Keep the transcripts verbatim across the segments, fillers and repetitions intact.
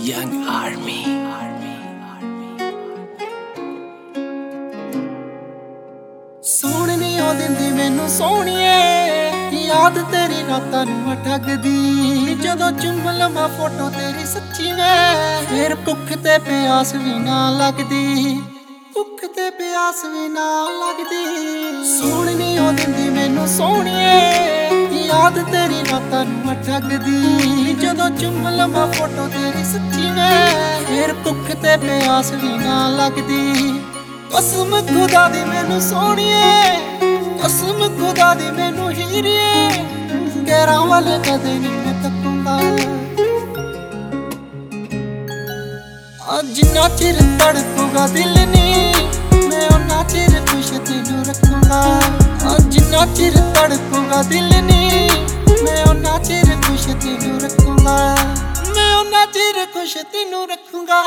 Young Army. ਸੋਹਣ ਨੀ ਉਹ ਦਿੰਦੀ ਮੈਨੂੰ ਸੋਹਣੀਏ, ਯਾਦ ਤੇਰੀ ਰਾਤਾਂ ਨੂੰ ਠੱਗਦੀ। ਜਦੋਂ ਚੁੰਮ ਲਵਾਂ ਫੋਟੋ ਤੇਰੀ ਸੱਚੀ ਵੇ, ਫੇਰ ਭੁੱਖ ਤੇ ਪਿਆਸ ਵੀ ਨਾ ਲੱਗਦੀ, ਭੁੱਖ ਤੇ ਪਿਆਸ ਵੀ ਨਾ ਲੱਗਦੀ। ਸੋਹਣ ਨੀ ਉਹ ਦਿੰਦੀ ਮੈਨੂੰ ਸੋਹਣੀਏ, ਯਾਦ ਤੇਰੀ ਰਾਤਾਂ ਨੂੰ ਠੱਗਦੀ। ਜਦੋਂ ਚੁੰਮ ਲਵਾਂ ਫੋਟੋ ਤੇਰੀ ਸੱਚੀ ਵੇ, ਫੇਰ ਭੁੱਖ ਤੇ ਪਿਆਸ ਵੀ ਨਾ ਲੱਗਦੀ। ਕਸਮ ਖੁਦਾ ਦੀ ਮੈਨੂੰ ਸੋਹਣੀਏ, ਕਸਮ ਖੁਦਾ ਦੀ ਮੈਨੂੰ ਹੀਰੀਏ, ਗੈਰਾਂ ਵੱਲ ਕਦੇ ਨੀ ਮੈਂ ਤੱਕੂੰਗਾ। ਜਿੰਨਾ ਚਿਰ ਤੜਪੂਗਾ ਦਿਲ ਨੀ, ਮੈਂ ਓਨਾ ਚਿਰ ਖੁਸ਼ ਤੈਨੂੰ ਰੱਖੂੰਗਾ। ਜਿੰਨਾ ਚਿਰ ਤੜਪੂਗਾ ਦਿਲ ਨੀ, ਮੈਂ ਓਨਾ ਚਿਰ ਖੁਸ਼ ਤੈਨੂੰ ਰੱਖੂੰਗਾ, ਮੈਂ ਓਨਾ ਚਿਰ ਖੁਸ਼ ਤੈਨੂੰ ਰੱਖੂੰਗਾ।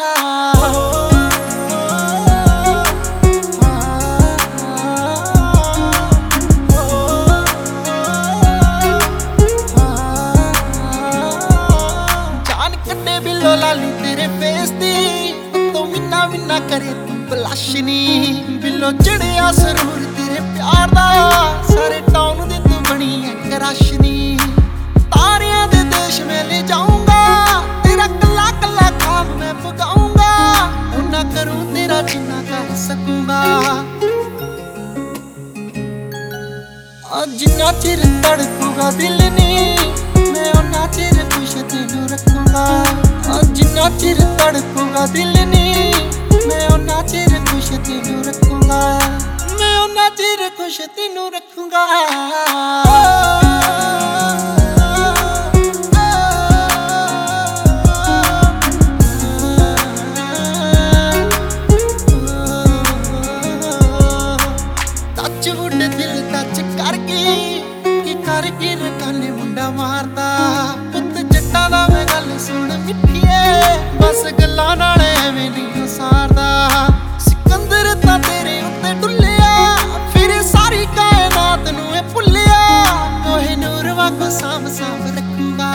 ਲਾਲੀ ਤੇਰੇ ਫੇਸ ਦੀ ਤੂੰ ਮਿੰਨਾ ਮਿੰਨਾ ਕਰੇ ਤੂੰ ਬਲਸ਼ ਨੀ, ਬਿੱਲੋ ਚੜਿਆ ਸਰੂਰ ਤੇਰੇ ਪਿਆਰ ਦਾ, ਸਾਰੇ ਟਾਊਨ ਦੀ ਤੂੰ ਬਣੀ ਐ ਕਰਸ਼ ਨੀ। ਤਾਰਿਆਂ ਦੇ ਦੇਸ਼ ਮੈਂ ਲੈ ਜਾਊਂਗਾ, ਤੇਰਾ ਕੱਲਾ ਕੱਲਾ ਖਾਬ ਮੈਂ ਪਗਾਊਂਗਾ, ਉਹਨਾਂ ਕਰੂੰ ਤੇਰਾ ਜਿੰਨਾ ਕਰ ਸਕੂੰਗਾ। ਜਿੰਨਾ ਚਿਰ ਤੜਪੂਗਾ ਦਿਲ ਨੀ, ਮੈਂ ਉਹਨਾਂ ਚਿਰ ਖੁਸ਼ ਤੈਨੂੰ ਰੱਖੂੰਗਾ। ਜਿੰਨਾ ਚਿਰ ਤੜਪੂਗਾ ਦਿਲ ਨੀ, ਮੈਂ ਉਹਨਾਂ ਚਿਰ ਖੁਸ਼ ਤੈਨੂੰ ਰੱਖੂੰਗਾ, ਮੈਂ ਉਹਨਾਂ ਚਿਰ ਖੁਸ਼ ਤੈਨੂੰ ਰੱਖੂੰਗਾ। ਟੱਚ ਵੁੱਡ ਦਿਲ ਟੱਚ ਕਰ ਗਈ, ਕੀ ਕਰ ਕੀ ਰਕਾਨੇ ਮੁੰਡਾ ਮਾਰਦਾ। ਪੁੱਤ ਜੱਟਾਂ ਦਾ ਮੈਂ ਗੱਲ ਸੁਣ ਮਿੱਠੀਏ, ਬਸ ਗੱਲਾਂ ਨਾਲ ਐਵੇਂ ਨਹੀਂ ਸਾਰਦਾ। ਸਿਕੰਦਰ ਤਾਂ ਤੇਰੇ ਉੱਤੇ ਡੁੱਲਿਆ, ਫਿਰ ਸਾਰੀ ਕਾਇਨਾਤ ਨੂੰ ਇਹ ਭੁੱਲਿਆ। ਕੋਹੇ ਨੂਰ ਵਾਂਗੂ ਸਾਂਭ ਸਾਂਭ ਰੱਖੂੰਗਾ।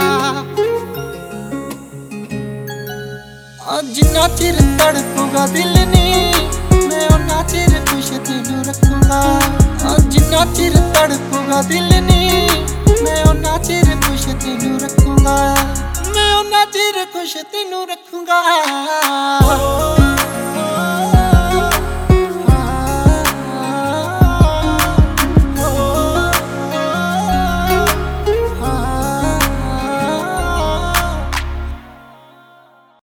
ਜਿੰਨਾ ਚਿਰ ਤੜਪੂਗਾ ਦਿਲ ਨੀ, ਮੈਂ ਉਹਨਾਂ ਚਿਰ ਖੁਸ਼ ਤੈਨੂੰ ਰੱਖੂੰਗਾ। ਜਿੰਨਾ ਚਿਰ ਤੜਪੂਗਾ ਦਿਲ ਨੀ, ਮੈਂ ਉਹਨਾਂ ਚਿਰ ਖੁਸ਼ ਤੈਨੂੰ ਰੱਖੂੰਗਾ, ਮੈਂ ਉਹਨਾਂ ਚਿਰ ਖੁਸ਼ ਤੈਨੂੰ ਰੱਖੂੰਗਾ।